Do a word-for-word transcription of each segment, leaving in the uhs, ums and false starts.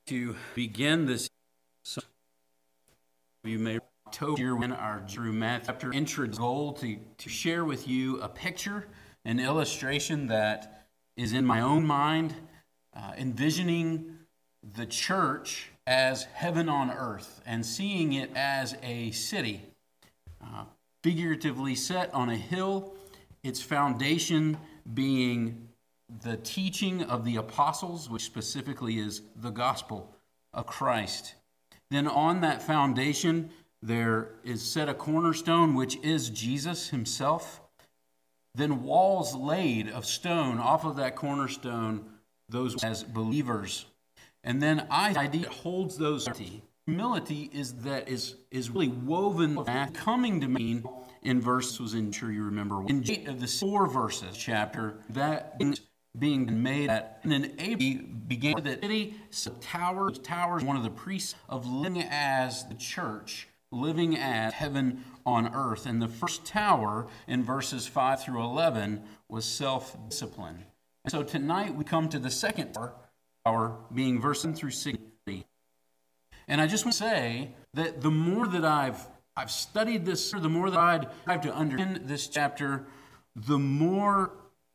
To begin this, some of you may October when our Drew Matthew chapter intro goal to, to share with you a picture, an illustration that is in my own mind, uh, envisioning the church as heaven on earth and seeing it as a city, uh, figuratively set on a hill, its foundation being the teaching of the apostles, which specifically is the gospel of Christ. Then on that foundation, there is set a cornerstone, which is Jesus himself. Then walls laid of stone off of that cornerstone, those as believers. And then I idea holds those. Humility is that is is really woven with coming to mean in verse was in sure you remember in eight of the four verses chapter that being made at and then Abraham began the city towers towers one of the priests of living as the church, living as heaven on earth. And the first tower in verses five through eleven was self-discipline. And so tonight we come to the second tower, tower being verse one through six. And I just want to say that the more that I've I've studied this, the more that I'd have to understand this chapter, the more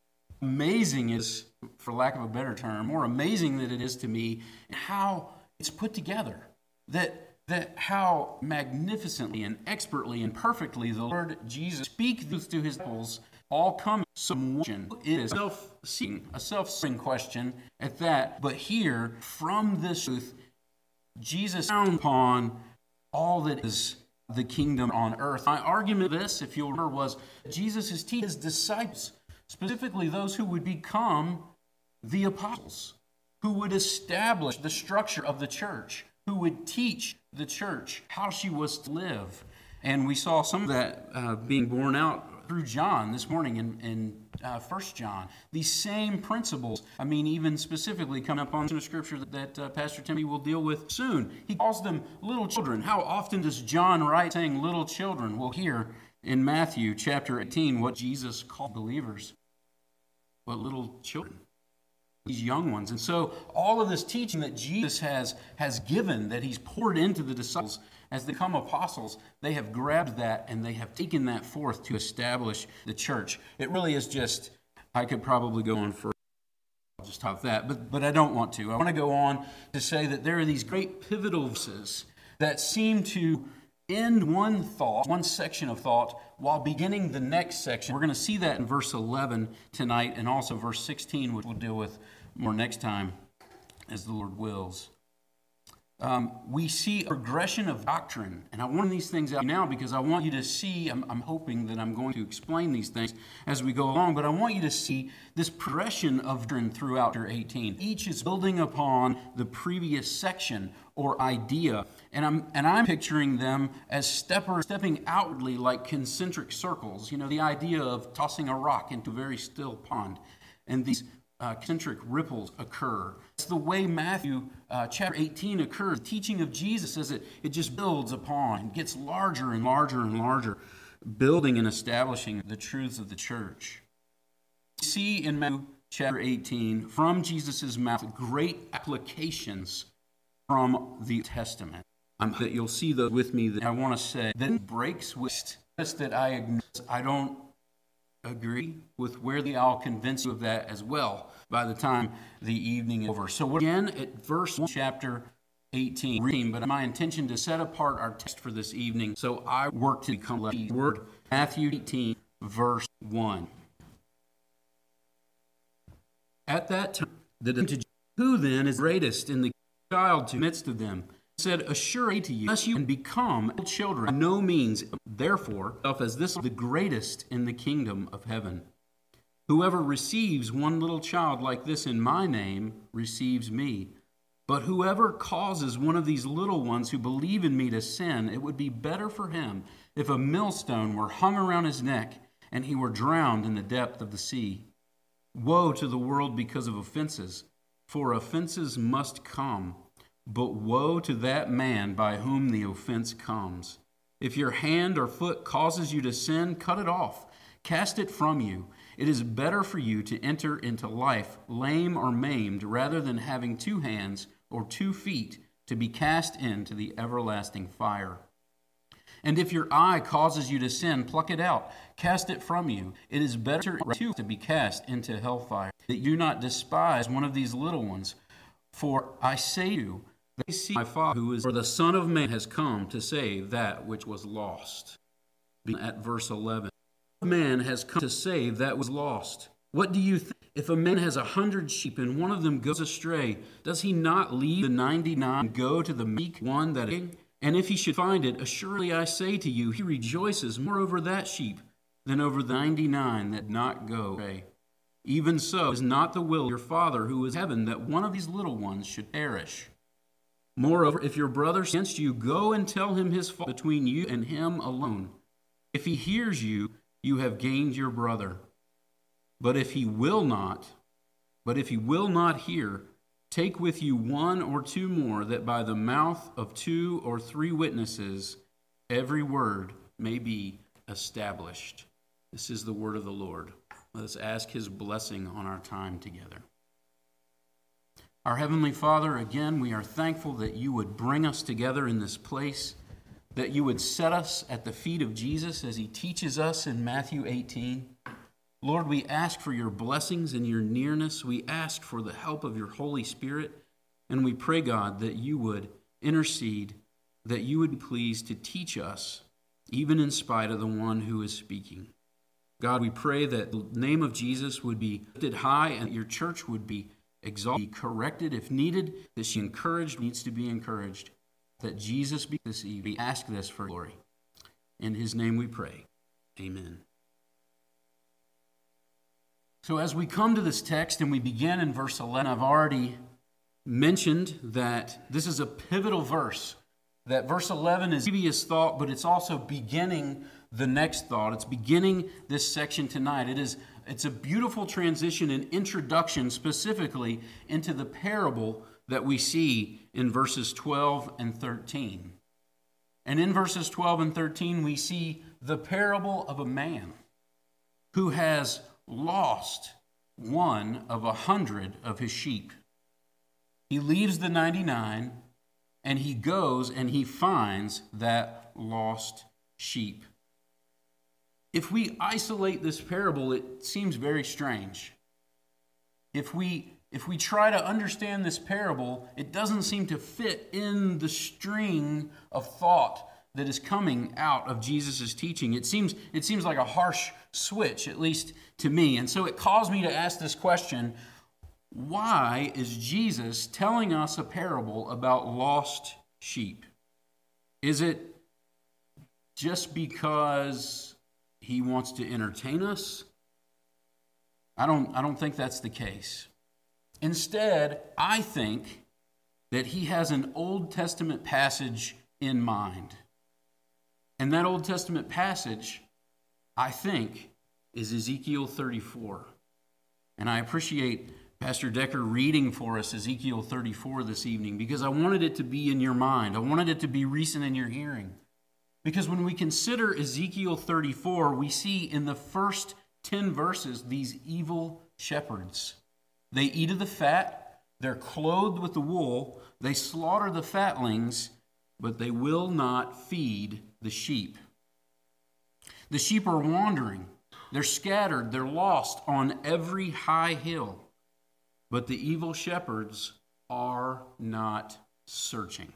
amazing is, for lack of a better term, more amazing that it is to me how it's put together. That that how magnificently and expertly and perfectly the Lord Jesus speaks to his disciples, all come some it is self-seeking, a self-seeking question at that. But here, from this truth, Jesus found upon all that is the kingdom on earth. My argument of this, if you'll remember, was Jesus is teaching his disciples, specifically those who would become the apostles, who would establish the structure of the church, who would teach the church how she was to live. And we saw some of that uh, being borne out through John this morning in, in uh, First John. These same principles, I mean, even specifically coming up on the scripture that, that uh, Pastor Timmy will deal with soon. He calls them little children. How often does John write saying little children? Well, here in Matthew chapter eighteen, what Jesus called believers, what little children, these young ones. And so all of this teaching that Jesus has, has given, that he's poured into the disciples as they become apostles, they have grabbed that and they have taken that forth to establish the church. It really is just, I could probably go on for, I'll just stop that, but, but I don't want to. I want to go on to say that there are these great pivotal verses that seem to end one thought, one section of thought, while beginning the next section. We're going to see that in verse eleven tonight and also verse sixteen, which we'll deal with more next time as the Lord wills. Um, we see a progression of doctrine, and I want these things out now because I want you to see, I'm, I'm hoping that I'm going to explain these things as we go along, but I want you to see this progression of doctrine throughout chapter eighteen. Each is building upon the previous section or idea, and I'm and I'm picturing them as stepper, stepping outwardly like concentric circles, you know, the idea of tossing a rock into a very still pond, and these Uh, concentric ripples occur. It's the way Matthew uh, chapter eighteen occurs. The teaching of Jesus as it, it just builds upon and gets larger and larger and larger, building and establishing the truths of the church. We see in Matthew chapter eighteen, from Jesus' mouth, great applications from the Testament. Um, that you'll see those with me that I want to say. Then breaks with that I acknowledge I don't agree with where the I'll convince you of that as well by the time the evening is over. So we're again at verse one, chapter eighteen, reading, but my intention to set apart our text for this evening, so I work to become less word. Matthew eighteen, verse one. At that time, the who then is greatest in the child to the midst of them said, assuredly to you, unless you can become children, by no means, therefore, as this is the greatest in the kingdom of heaven. Whoever receives one little child like this in my name receives me. But whoever causes one of these little ones who believe in me to sin, it would be better for him if a millstone were hung around his neck and he were drowned in the depth of the sea. Woe to the world because of offenses, for offenses must come. But woe to that man by whom the offense comes. If your hand or foot causes you to sin, cut it off. Cast it from you. It is better for you to enter into life lame or maimed rather than having two hands or two feet to be cast into the everlasting fire. And if your eye causes you to sin, pluck it out, cast it from you. It is better to be cast into hellfire, that you not despise one of these little ones. For I say to you, they see my Father who is, for the Son of Man has come to save that which was lost. At verse eleven, man has come to save that was lost. What do you think? If a man has a hundred sheep and one of them goes astray, does he not leave the ninety-nine and go to the meek one that is? And if he should find it, assuredly I say to you, he rejoices more over that sheep than over the ninety-nine that not go astray. Even so is not the will of your Father who is in heaven that one of these little ones should perish. Moreover, if your brother sins against you, go and tell him his fault between you and him alone. If he hears you, you have gained your brother. But if he will not, but if he will not hear, take with you one or two more, that by the mouth of two or three witnesses every word may be established. This is the word of the Lord. Let us ask his blessing on our time together. Our Heavenly Father, again, we are thankful that you would bring us together in this place, that you would set us at the feet of Jesus as he teaches us in Matthew eighteen. Lord, we ask for your blessings and your nearness. We ask for the help of your Holy Spirit. And we pray, God, that you would intercede, that you would be pleased to teach us, even in spite of the one who is speaking. God, we pray that the name of Jesus would be lifted high and your church would be exalted, be corrected if needed, that she encouraged needs to be encouraged, that Jesus be this evening. We ask this for glory. In his name we pray. Amen. So as we come to this text and we begin in verse eleven, I've already mentioned that this is a pivotal verse. That verse eleven is previous thought, but it's also beginning the next thought. It's beginning this section tonight. It is, it's a beautiful transition and introduction specifically into the parable that we see in verses twelve and thirteen. And in verses twelve and thirteen, we see the parable of a man who has lost one of a hundred of his sheep. He leaves the ninety-nine and he goes and he finds that lost sheep. If we isolate this parable, it seems very strange. If we if we try to understand this parable, it doesn't seem to fit in the string of thought that is coming out of Jesus' teaching. It seems, it seems like a harsh switch, at least to me. And so it caused me to ask this question: why is Jesus telling us a parable about lost sheep? Is it just because he wants to entertain us? I don't, I don't think that's the case. Instead, I think that he has an Old Testament passage in mind. And that Old Testament passage, I think, is Ezekiel thirty-four. And I appreciate Pastor Decker reading for us Ezekiel thirty-four this evening because I wanted it to be in your mind. I wanted it to be recent in your hearing. Because when we consider Ezekiel thirty-four, we see in the first ten verses these evil shepherds. They eat of the fat, they're clothed with the wool, they slaughter the fatlings, but they will not feed the sheep. The sheep are wandering, they're scattered, they're lost on every high hill, but the evil shepherds are not searching.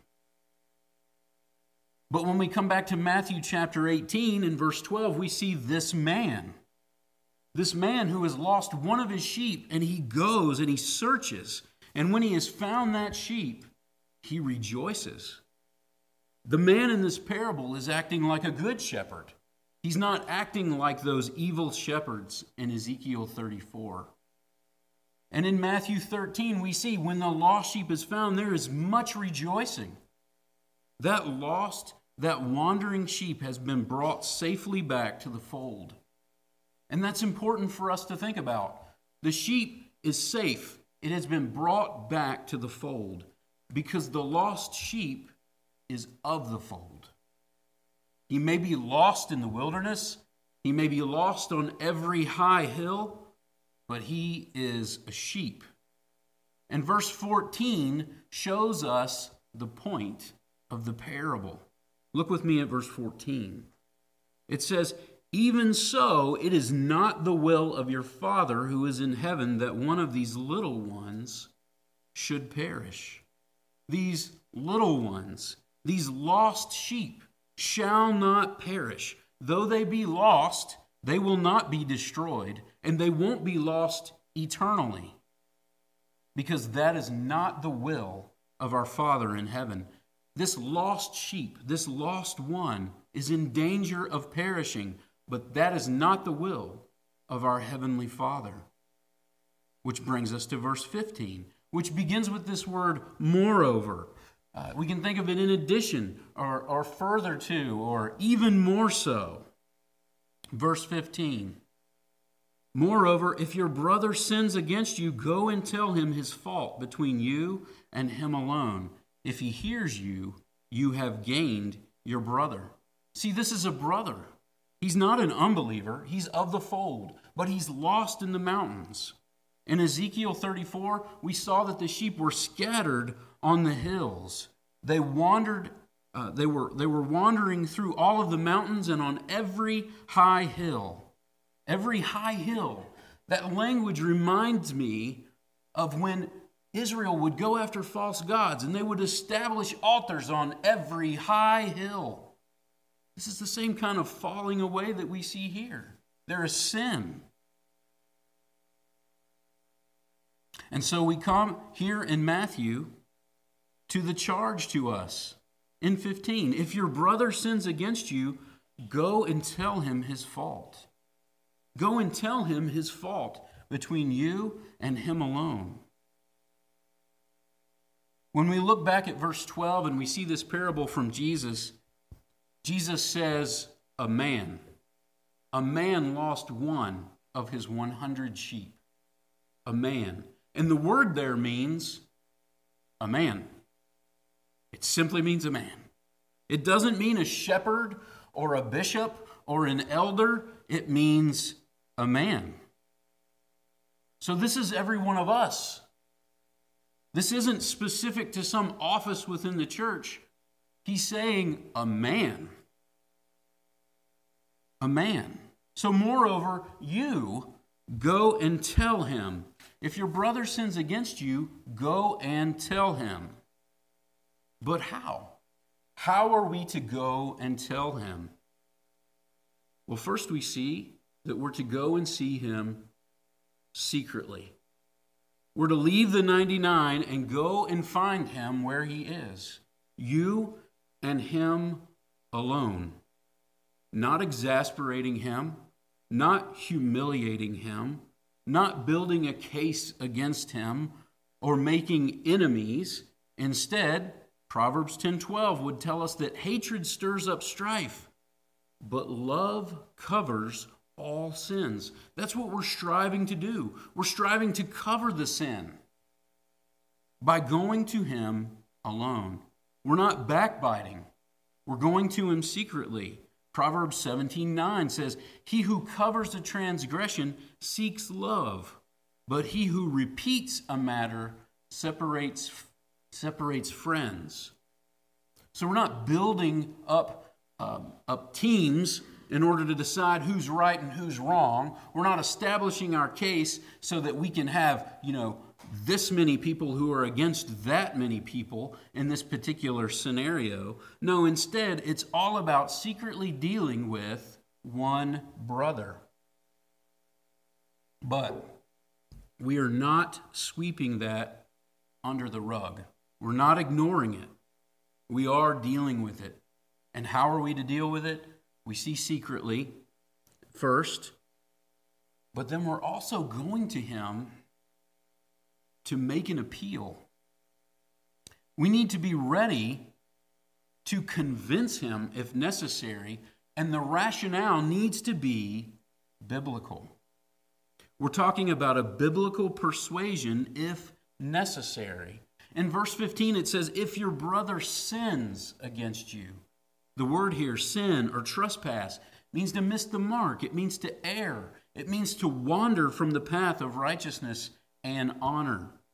But when we come back to Matthew chapter eighteen and verse twelve, we see this man. This man who has lost one of his sheep, and he goes and he searches. And when he has found that sheep, he rejoices. The man in this parable is acting like a good shepherd. He's not acting like those evil shepherds in Ezekiel thirty-four. And in Matthew thirteen, we see when the lost sheep is found, there is much rejoicing. That lost, that wandering sheep has been brought safely back to the fold. And that's important for us to think about. The sheep is safe. It has been brought back to the fold because the lost sheep is of the fold. He may be lost in the wilderness. He may be lost on every high hill, but he is a sheep. And verse fourteen shows us the point of the parable. Look with me at verse fourteen. It says, "Even so, it is not the will of your Father who is in heaven that one of these little ones should perish." These little ones, these lost sheep, shall not perish. Though they be lost, they will not be destroyed, and they won't be lost eternally, because that is not the will of our Father in heaven. This lost sheep, this lost one, is in danger of perishing, but that is not the will of our Heavenly Father. Which brings us to verse fifteen, which begins with this word, moreover. Uh, we can think of it in addition, or, or further to, or even more so. Verse fifteen, "Moreover, if your brother sins against you, go and tell him his fault between you and him alone. If he hears you, you have gained your brother." See, this is a brother. He's not an unbeliever. He's of the fold, but he's lost in the mountains. In Ezekiel thirty-four, we saw that the sheep were scattered on the hills. They wandered, uh, they were, they were wandering through all of the mountains and on every high hill. Every high hill. That language reminds me of when Israel would go after false gods and they would establish altars on every high hill. This is the same kind of falling away that we see here. There is sin. And so we come here in Matthew to the charge to us in fifteen. "If your brother sins against you, go and tell him his fault." Go and tell him his fault between you and him alone. When we look back at verse twelve and we see this parable from Jesus, Jesus says, a man, a man lost one of his one hundred sheep. A man. And the word there means a man. It simply means a man. It doesn't mean a shepherd or a bishop or an elder. It means a man. So this is every one of us. This isn't specific to some office within the church. He's saying a man. A man. So moreover, you go and tell him. If your brother sins against you, go and tell him. But how? How are we to go and tell him? Well, first we see that we're to go and see him secretly. We're to leave the ninety-nine and go and find him where he is. You and him alone. Not exasperating him, not humiliating him, not building a case against him or making enemies. Instead, Proverbs ten twelve would tell us that hatred stirs up strife, but love covers all sins. That's what we're striving to do. We're striving to cover the sin by going to him alone. We're not backbiting. We're going to him secretly. Proverbs seventeen nine says, "He who covers a transgression seeks love, but he who repeats a matter separates, separates friends." So we're not building up, um, up teams in order to decide who's right and who's wrong. We're not establishing our case so that we can have, you know, this many people who are against that many people in this particular scenario. No, instead, it's all about secretly dealing with one brother. But we are not sweeping that under the rug. We're not ignoring it. We are dealing with it. And how are we to deal with it? We see secretly first, but then we're also going to him to make an appeal. We need to be ready to convince him if necessary, and the rationale needs to be biblical. We're talking about a biblical persuasion if necessary. In verse fifteen, it says, "If your brother sins against you." The word here, sin or trespass, means to miss the mark. It means to err. It means to wander from the path of righteousness and honor.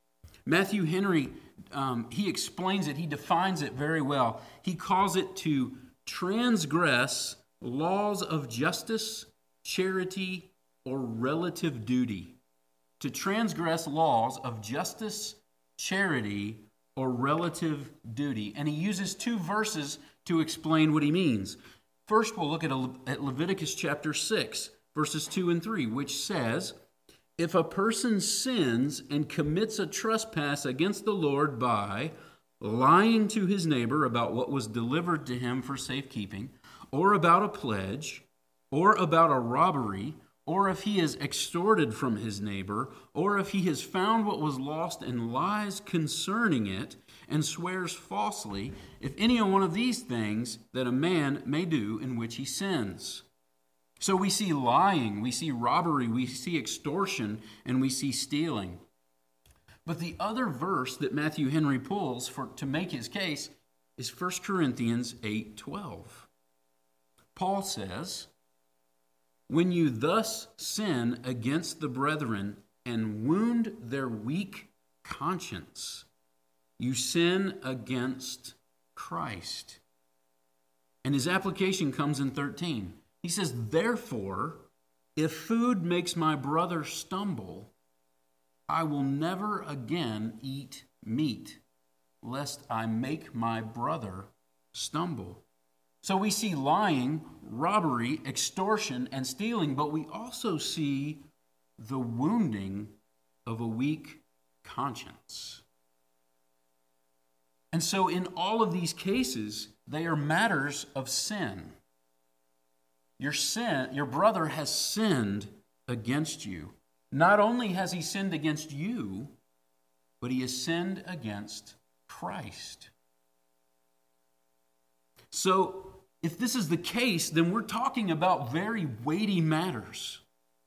Matthew Henry, um, he explains it, he defines it very well. He calls it to transgress laws of justice, charity, or relative duty. To transgress laws of justice, charity, or relative duty. And he uses two verses to explain what he means. First, we'll look at, a, at Leviticus chapter six, verses two and three, which says, if a person sins and commits a trespass against the Lord by lying to his neighbor about what was delivered to him for safekeeping, or about a pledge, or about a robbery, or if he is extorted from his neighbor, or if he has found what was lost and lies concerning it, and swears falsely, if any one of these things that a man may do in which he sins. So we see lying, we see robbery, we see extortion, and we see stealing. But the other verse that Matthew Henry pulls for to make his case is First Corinthians eight twelve. Paul says, when you thus sin against the brethren and wound their weak conscience, you sin against Christ. And his application comes in thirteen. He says, therefore, if food makes my brother stumble, I will never again eat meat, lest I make my brother stumble. So we see lying, robbery, extortion, and stealing, but we also see the wounding of a weak conscience. And so in all of these cases, they are matters of sin. Your sin, your brother has sinned against you. Not only has he sinned against you, but he has sinned against Christ. So, if this is the case, then we're talking about very weighty matters.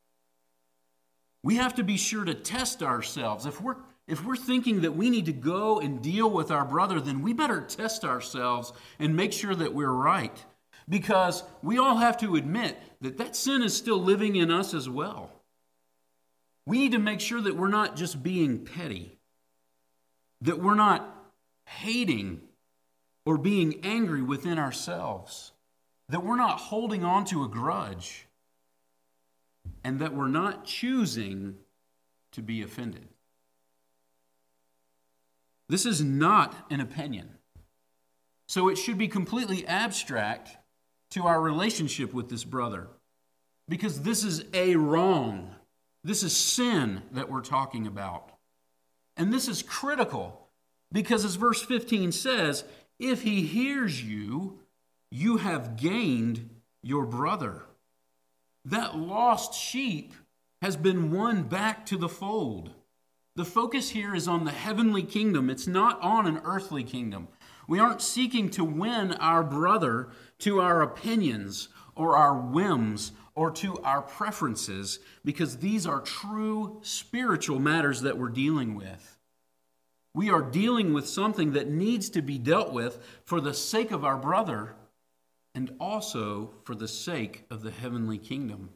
We have to be sure to test ourselves. If we're if we're thinking that we need to go and deal with our brother, then we better test ourselves and make sure that we're right. Because we all have to admit that that sin is still living in us as well. We need to make sure that we're not just being petty, that we're not hating or being angry within ourselves, that we're not holding on to a grudge, and that we're not choosing to be offended. This is not an opinion. So it should be completely abstract to our relationship with this brother, because this is a wrong. This is sin that we're talking about. And this is critical, because as verse fifteen says, if he hears you, you have gained your brother. That lost sheep has been won back to the fold. The focus here is on the heavenly kingdom. It's not on an earthly kingdom. We aren't seeking to win our brother to our opinions or our whims or to our preferences, because these are true spiritual matters that we're dealing with. We are dealing with something that needs to be dealt with for the sake of our brother and also for the sake of the heavenly kingdom.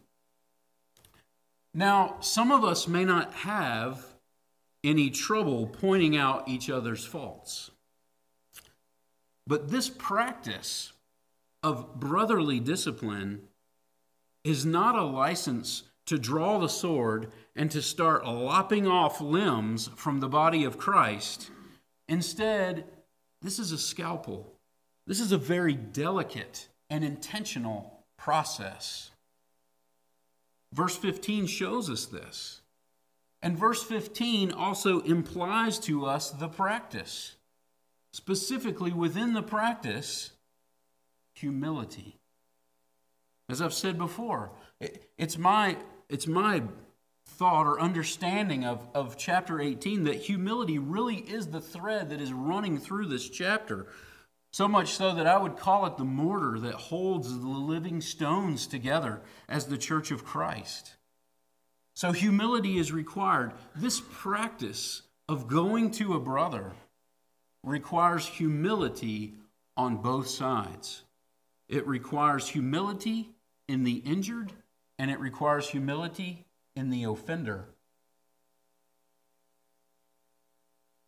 Now, some of us may not have any trouble pointing out each other's faults. But this practice of brotherly discipline is not a license to draw the sword and to start lopping off limbs from the body of Christ. Instead, this is a scalpel. This is a very delicate and intentional process. Verse fifteen shows us this. And verse fifteen also implies to us the practice. Specifically within the practice, humility. As I've said before, it's my, it's my thought or understanding of, of chapter eighteen that humility really is the thread that is running through this chapter. So much so that I would call it the mortar that holds the living stones together as the church of Christ. So humility is required. This practice of going to a brother requires humility on both sides. It requires humility in the injured, and it requires humility in the offender.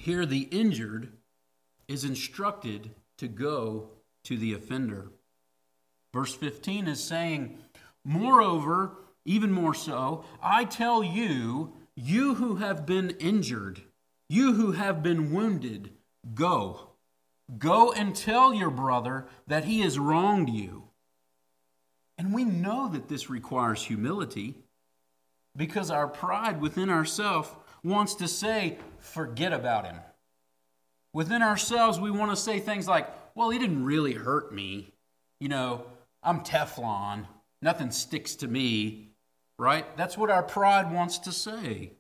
Here, the injured is instructed to go to the offender. Verse fifteen is saying, moreover, even more so, I tell you, you who have been injured, you who have been wounded, go. Go and tell your brother that he has wronged you. And we know that this requires humility because our pride within ourselves wants to say, forget about him. Within ourselves, we want to say things like, well, he didn't really hurt me. You know, I'm Teflon. Nothing sticks to me. Right? That's what our pride wants to say.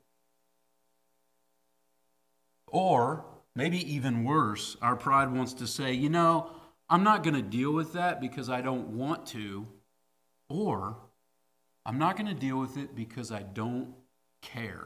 Or, maybe even worse, our pride wants to say, you know, I'm not going to deal with that because I don't want to. Or, I'm not going to deal with it because I don't care.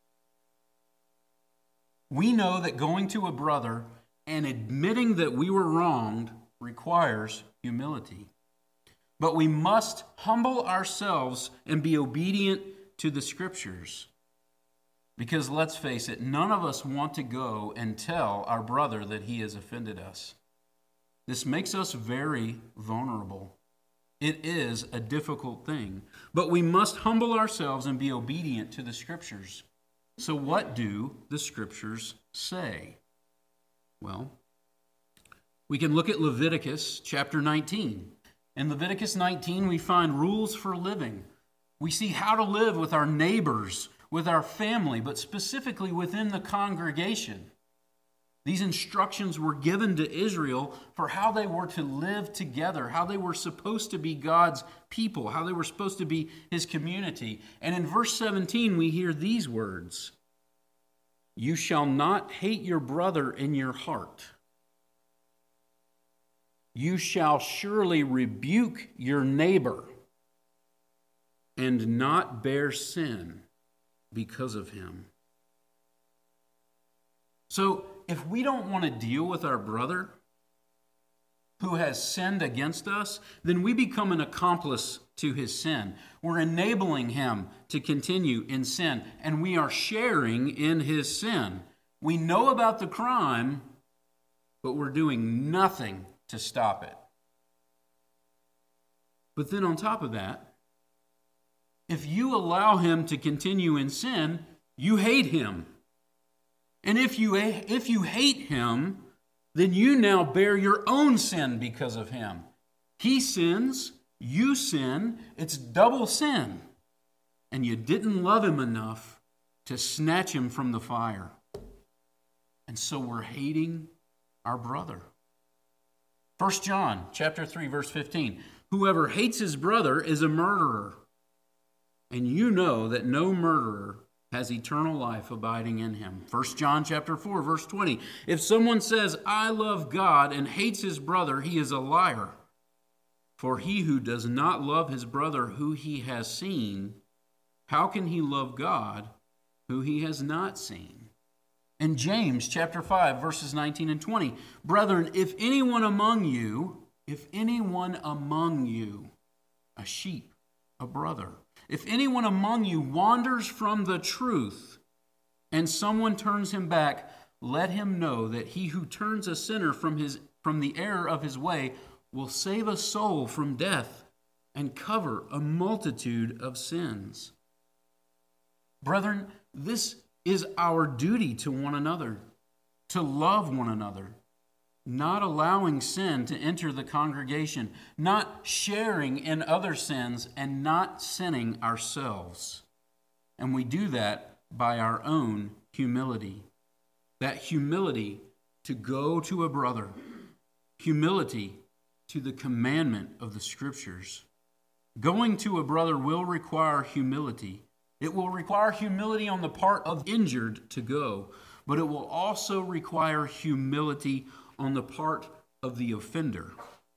We know that going to a brother and admitting that we were wronged requires humility. But we must humble ourselves and be obedient to the Scriptures. Because let's face it, none of us want to go and tell our brother that he has offended us. This makes us very vulnerable. It is a difficult thing. But we must humble ourselves and be obedient to the Scriptures. So what do the Scriptures say? Well, we can look at Leviticus chapter nineteen. In Leviticus nineteen, we find rules for living. We see how to live with our neighbors, with our family, but specifically within the congregation. These instructions were given to Israel for how they were to live together, how they were supposed to be God's people, how they were supposed to be His community. And in verse seventeen, we hear these words, "You shall not hate your brother in your heart. You shall surely rebuke your neighbor and not bear sin because of him." So, if we don't want to deal with our brother who has sinned against us, then we become an accomplice to his sin. We're enabling him to continue in sin, and we are sharing in his sin. We know about the crime, but we're doing nothing to stop it. But then on top of that, if you allow him to continue in sin, you hate him. And if you if you hate him, then you now bear your own sin because of him. He sins, you sin, it's double sin. And you didn't love him enough to snatch him from the fire. And so we're hating our brother. First John chapter three, verse fifteen. Whoever hates his brother is a murderer. And you know that no murderer has eternal life abiding in him. First John chapter four, verse twenty. If someone says, I love God, and hates his brother, he is a liar. For he who does not love his brother who he has seen, how can he love God who he has not seen? In James chapter five, verses nineteen and twenty, brethren, if anyone among you, if anyone among you, a sheep, a brother, if anyone among you wanders from the truth and someone turns him back, let him know that he who turns a sinner from his from the error of his way will save a soul from death and cover a multitude of sins. Brethren, this is our duty to one another, to love one another, not allowing sin to enter the congregation, not sharing in other sins, and not sinning ourselves. And we do that by our own humility. That humility to go to a brother, humility to the commandment of the Scriptures. Going to a brother will require humility. It will require humility on the part of the injured to go, but it will also require humility on the part of the offender.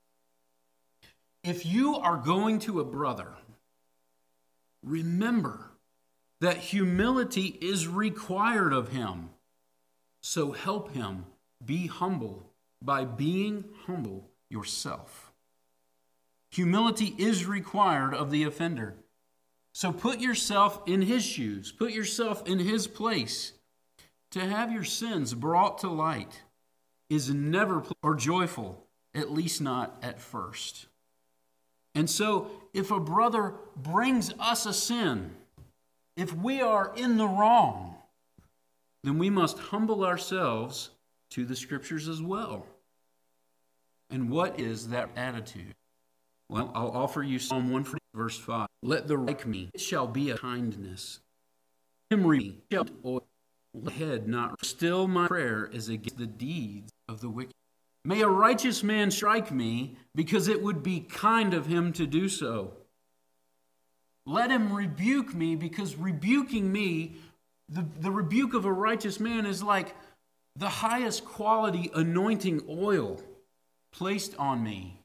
If you are going to a brother, remember that humility is required of him. So help him be humble by being humble yourself. Humility is required of the offender. So put yourself in his shoes. Put yourself in his place. to have your sins brought to light is never or joyful, at least not at first. And so, if a brother brings us a sin, if we are in the wrong, then we must humble ourselves to the Scriptures as well. And what is that attitude? Well, I'll offer you Psalm one forty, verse five. Let the like me, it shall be a kindness. Memory shall oil, head not. Still my prayer is against the deeds of the wicked. May a righteous man strike me, because it would be kind of him to do so. Let him rebuke me, because rebuking me, the, the rebuke of a righteous man is like the highest quality anointing oil placed on me.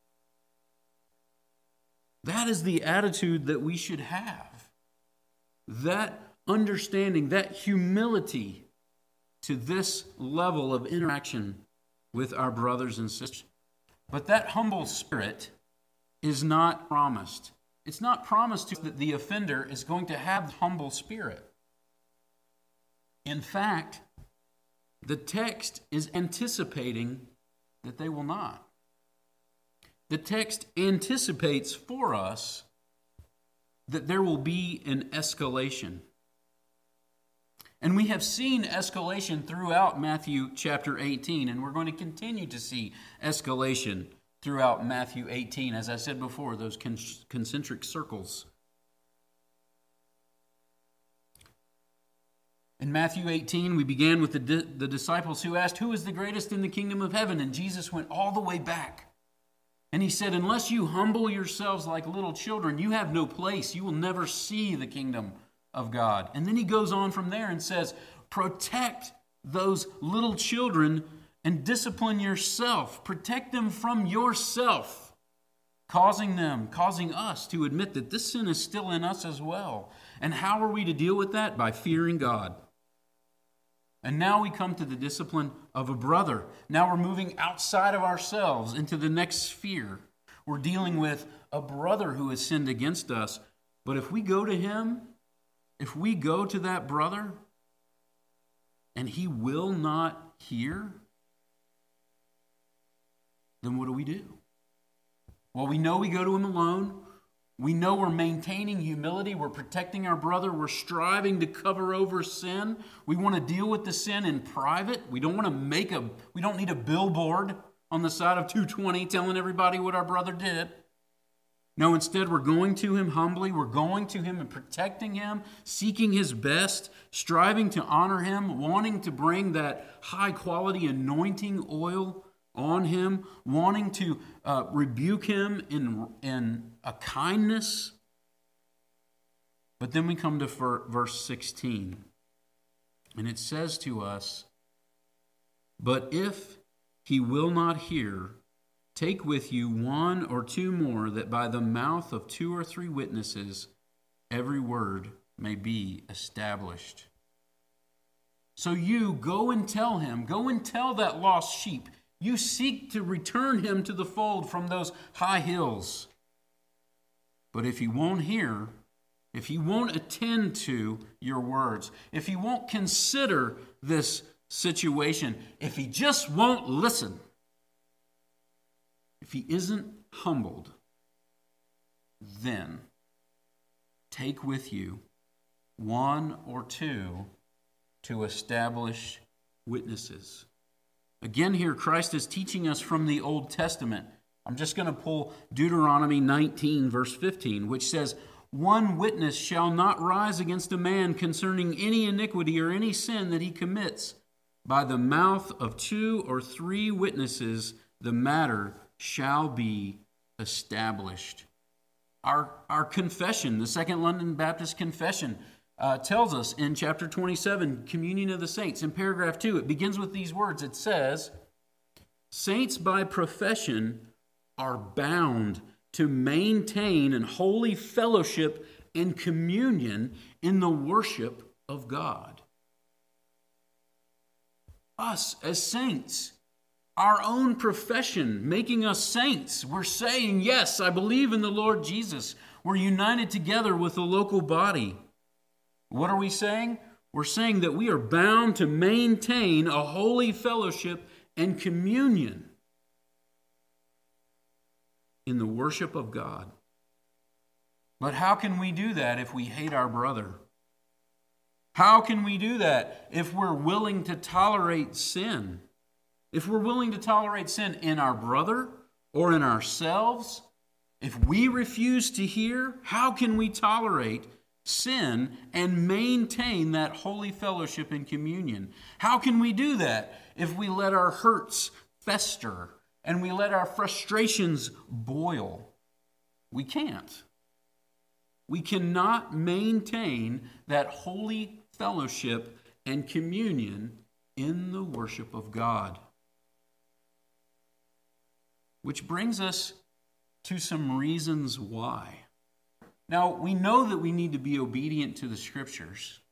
That is the attitude that we should have. That understanding, that humility to this level of interaction with our brothers and sisters. But that humble spirit is not promised. It's not promised to that the offender is going to have the humble spirit. In fact, the text is anticipating that they will not. The text anticipates for us that there will be an escalation. And we have seen escalation throughout Matthew chapter eighteen, and we're going to continue to see escalation throughout Matthew eighteen, as I said before, those con- concentric circles. In Matthew eighteen, we began with the, di- the disciples who asked, "Who is the greatest in the kingdom of heaven?" And Jesus went all the way back. And he said, "Unless you humble yourselves like little children, you have no place. You will never see the kingdom of God." And then he goes on from there and says, protect those little children and discipline yourself. Protect them from yourself, causing them, causing us to admit that this sin is still in us as well. And how are we to deal with that? By fearing God. And now we come to the discipline of a brother. Now we're moving outside of ourselves into the next sphere. We're dealing with a brother who has sinned against us. But if we go to him, if we go to that brother and he will not hear, then what do we do? Well, we know we go to him alone. We know we're maintaining humility. We're protecting our brother. We're striving to cover over sin. We want to deal with the sin in private. We don't want to make a, we don't need a billboard on the side of two twenty telling everybody what our brother did. No, instead we're going to him humbly. We're going to him and protecting him, seeking his best, striving to honor him, wanting to bring that high quality anointing oil on him, wanting to uh, rebuke him in, in a kindness. But then we come to verse sixteen, and it says to us, "But if he will not hear, take with you one or two more, that by the mouth of two or three witnesses every word may be established." So you go and tell him, go and tell that lost sheep. You seek to return him to the fold from those high hills. But if he won't hear, if he won't attend to your words, if he won't consider this situation, if he just won't listen, if he isn't humbled, then take with you one or two to establish witnesses. Again, here Christ is teaching us from the Old Testament. I'm just going to pull Deuteronomy nineteen, verse fifteen, which says, "One witness shall not rise against a man concerning any iniquity or any sin that he commits. By the mouth of two or three witnesses, the matter shall be established." Our, our confession, the Second London Baptist Confession, uh, tells us in chapter twenty-seven, Communion of the Saints, in paragraph two, it begins with these words. It says, "Saints by profession are bound to maintain an holy fellowship and communion in the worship of God." Us as saints, our own profession making us saints. We're saying, yes, I believe in the Lord Jesus. We're united together with the local body. What are we saying? We're saying that we are bound to maintain a holy fellowship and communion in the worship of God. But how can we do that if we hate our brother? How can we do that if we're willing to tolerate sin? If we're willing to tolerate sin in our brother or in ourselves, if we refuse to hear, how can we tolerate sin and maintain that holy fellowship and communion? How can we do that if we let our hurts fester and we let our frustrations boil? We can't. We cannot maintain that holy fellowship and communion in the worship of God. Which brings us to some reasons why. Now, we know that we need to be obedient to the Scriptures.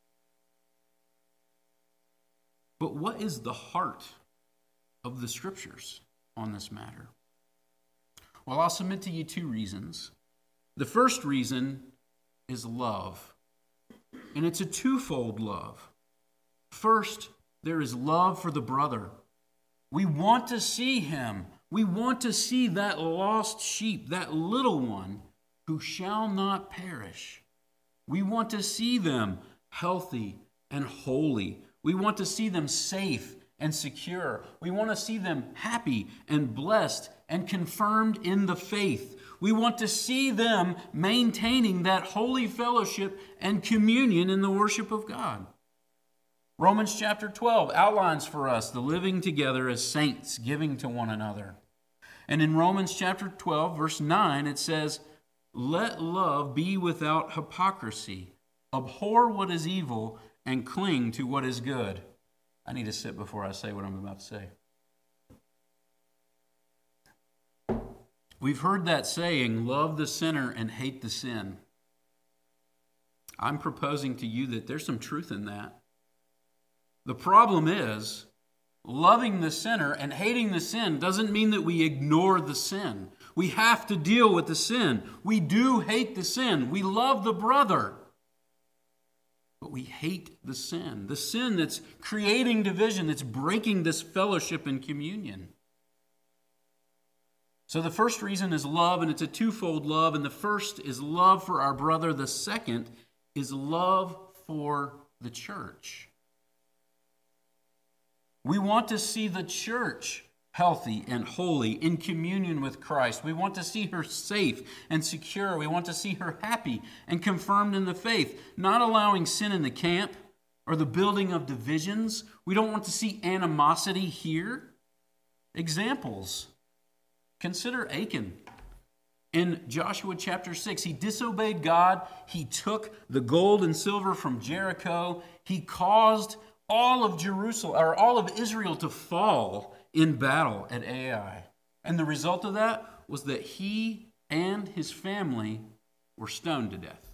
But what is the heart of the Scriptures on this matter? Well, I'll submit to you two reasons. The first reason is love. And it's a twofold love. First, there is love for the brother. We want to see him. We want to see that lost sheep, that little one who shall not perish. We want to see them healthy and holy. We want to see them safe and secure. We want to see them happy and blessed and confirmed in the faith. We want to see them maintaining that holy fellowship and communion in the worship of God. Romans chapter twelve outlines for us the living together as saints, giving to one another. And in Romans chapter twelve, verse nine, it says, "Let love be without hypocrisy. Abhor what is evil and cling to what is good." I need to sit before I say what I'm about to say. We've heard that saying, love the sinner and hate the sin. I'm proposing to you that there's some truth in that. The problem is, loving the sinner and hating the sin doesn't mean that we ignore the sin. We have to deal with the sin. We do hate the sin. We love the brother. But we hate the sin. The sin that's creating division, that's breaking this fellowship and communion. So the first reason is love, and it's a twofold love. And the first is love for our brother. The second is love for the church. We want to see the church healthy and holy in communion with Christ. We want to see her safe and secure. We want to see her happy and confirmed in the faith, not allowing sin in the camp or the building of divisions. We don't want to see animosity here. Examples. Consider Achan. In Joshua chapter six, he disobeyed God. He took the gold and silver from Jericho. He caused all of Jerusalem, or all of Israel, to fall in battle at Ai. And the result of that was that he and his family were stoned to death.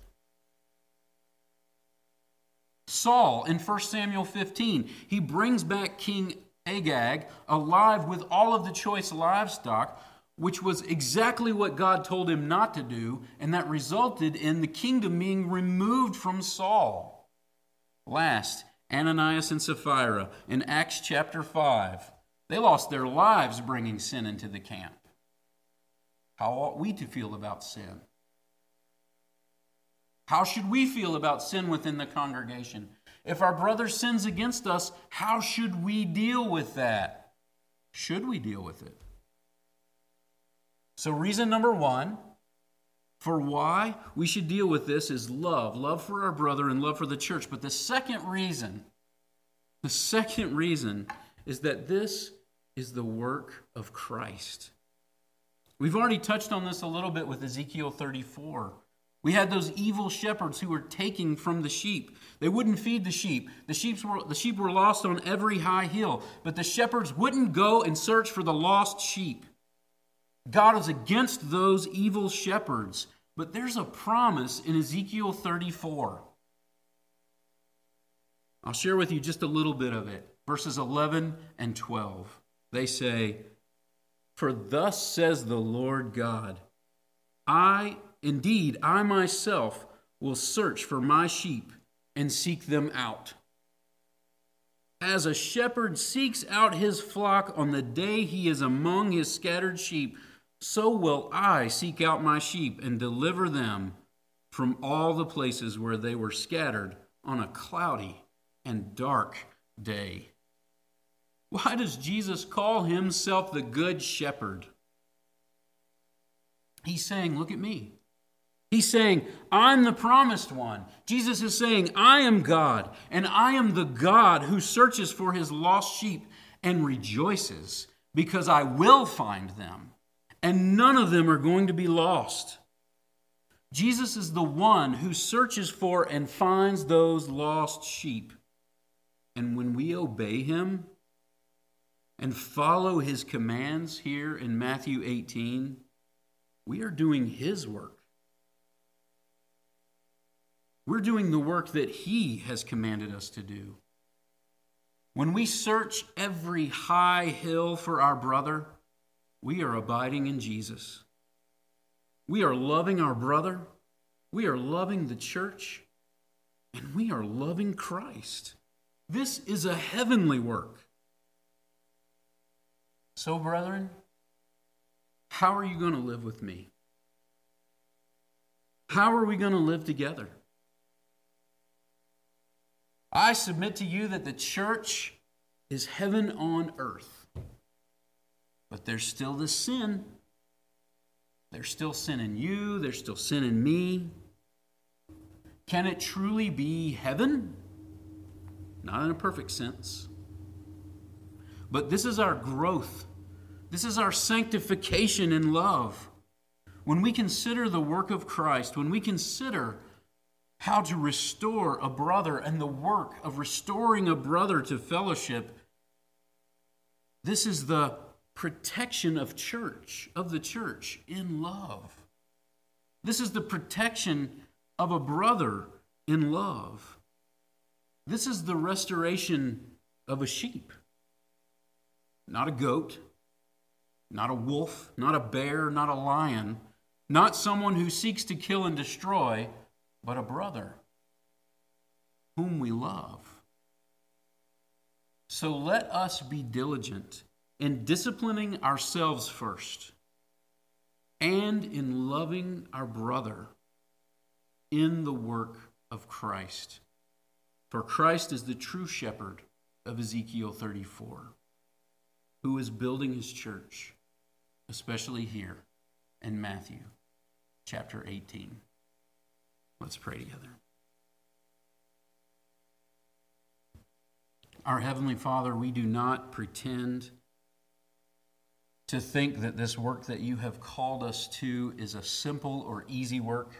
Saul, in First Samuel fifteen, he brings back King Agag alive with all of the choice livestock, which was exactly what God told him not to do, and that resulted in the kingdom being removed from Saul. Last, Ananias and Sapphira in Acts chapter five. They lost their lives bringing sin into the camp. How ought we to feel about sin? How should we feel about sin within the congregation? If our brother sins against us, how should we deal with that? Should we deal with it? So reason number one for why we should deal with this is love. Love for our brother and love for the church. But the second reason, the second reason is that this is the work of Christ. We've already touched on this a little bit with Ezekiel thirty-four. We had those evil shepherds who were taking from the sheep. They wouldn't feed the sheep. The sheep were, the sheep were lost on every high hill. But the shepherds wouldn't go and search for the lost sheep. God is against those evil shepherds. But there's a promise in Ezekiel thirty-four. I'll share with you just a little bit of it. Verses eleven and twelve. They say, "For thus says the Lord God, I, indeed, I myself will search for my sheep and seek them out. As a shepherd seeks out his flock on the day he is among his scattered sheep, so will I seek out my sheep and deliver them from all the places where they were scattered on a cloudy and dark day. Why does Jesus call himself the Good Shepherd? He's saying, look at me. He's saying, I'm the promised one. Jesus is saying, I am God, and I am the God who searches for his lost sheep and rejoices because I will find them, and none of them are going to be lost. Jesus is the one who searches for and finds those lost sheep. And when we obey him and follow his commands here in Matthew eighteen, we are doing his work. We're doing the work that he has commanded us to do. When we search every high hill for our brother, we are abiding in Jesus. We are loving our brother. We are loving the church. And we are loving Christ. This is a heavenly work. So, brethren, how are you going to live with me? How are we going to live together? I submit to you that the church is heaven on earth. But there's still this sin. There's still sin in you. There's still sin in me. Can it truly be heaven? Not in a perfect sense. But this is our growth. This is our sanctification in love. When we consider the work of Christ, when we consider how to restore a brother and the work of restoring a brother to fellowship, this is the protection of church, of the church in love. This is the protection of a brother in love. This is the restoration of a sheep. Not a goat, not a wolf, not a bear, not a lion, not someone who seeks to kill and destroy, but a brother whom we love. So let us be diligent in disciplining ourselves first and in loving our brother in the work of Christ. For Christ is the true shepherd of Ezekiel thirty-four, who is building his church, especially here in Matthew chapter eighteen. Let's pray together. Our Heavenly Father, we do not pretend to think that this work that you have called us to is a simple or easy work,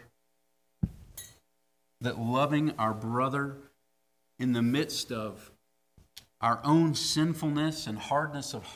that loving our brother in the midst of our own sinfulness and hardness of heart